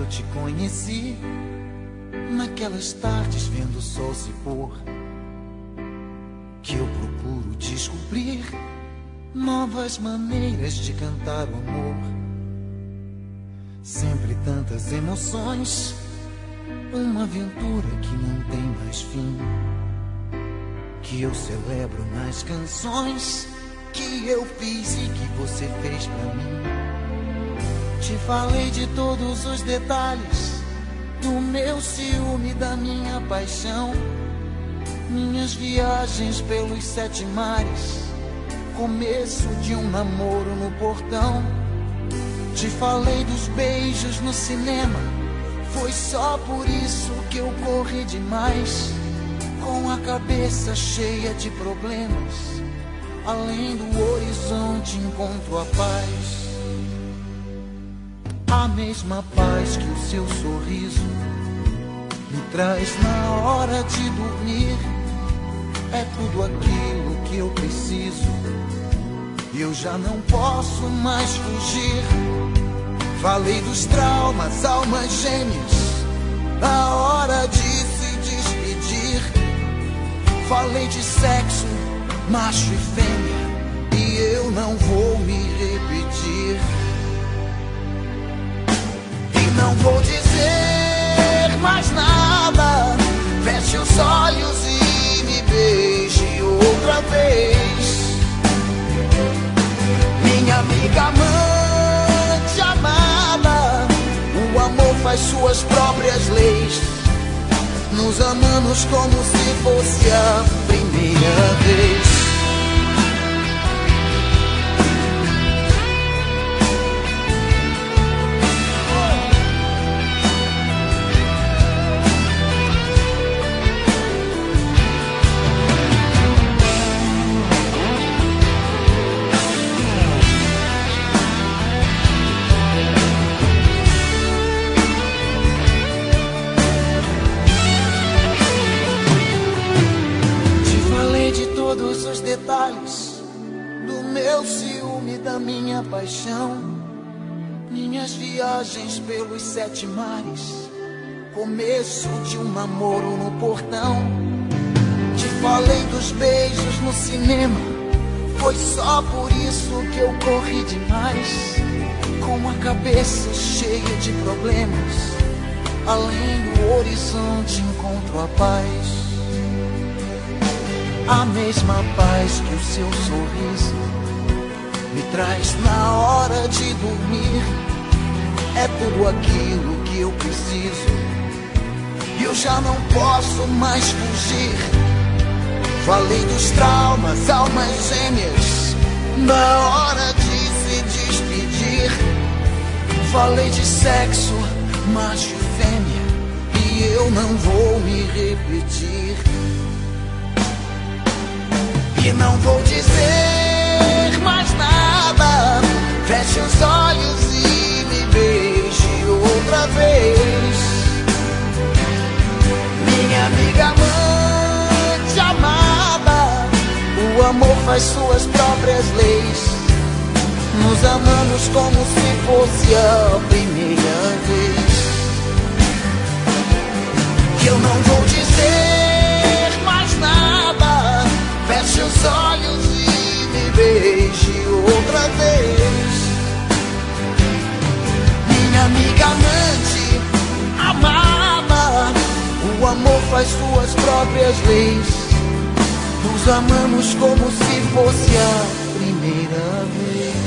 eu te conheci, naquelas tardes vendo o sol se pôr, que eu procuro descobrir novas maneiras de cantar o amor. Sempre tantas emoções, uma aventura que não tem mais fim, que eu celebro nas canções que eu fiz e que você fez pra mim. Te falei de todos os detalhes do meu ciúme, da minha paixão, minhas viagens pelos 7 mares, começo de um namoro no portão. Te falei dos beijos no cinema, foi só por isso que eu corri demais, com a cabeça cheia de problemas. Além do horizonte encontro a paz, a mesma paz que o seu sorriso me traz na hora de dormir. É tudo aquilo que eu preciso, e eu já não posso mais fugir. Falei dos traumas, almas gêmeas, na hora de se despedir. Falei de sexo, macho e fêmea, e eu não vou me repetir. E não vou dizer mais nada. Feche os olhos e me beije outra vez. Minha amiga amante amada, o amor faz suas próprias leis. Nos amamos como se fosse a primeira vez. Todos os detalhes do meu ciúme, da minha paixão, minhas viagens pelos 7 mares, começo de um namoro no portão. Te falei dos beijos no cinema, foi só por isso que eu corri demais, com a cabeça cheia de problemas. Além do horizonte encontro a paz, a mesma paz que o seu sorriso me traz na hora de dormir. É tudo aquilo que eu preciso, e eu já não posso mais fugir. Falei dos traumas, almas gêmeas, na hora de se despedir. Falei de sexo, macho e fêmea, e eu não vou me repetir. E não vou dizer mais nada. Feche os olhos e me beije outra vez. Minha amiga amante amada, o amor faz suas próprias leis. Nos amamos como se fosse a primeira vez. Que eu não vou dizer mais nada. Feche os olhos e me beije outra vez. Minha amiga amante amada, o amor faz suas próprias leis. Nos amamos como se fosse a primeira vez.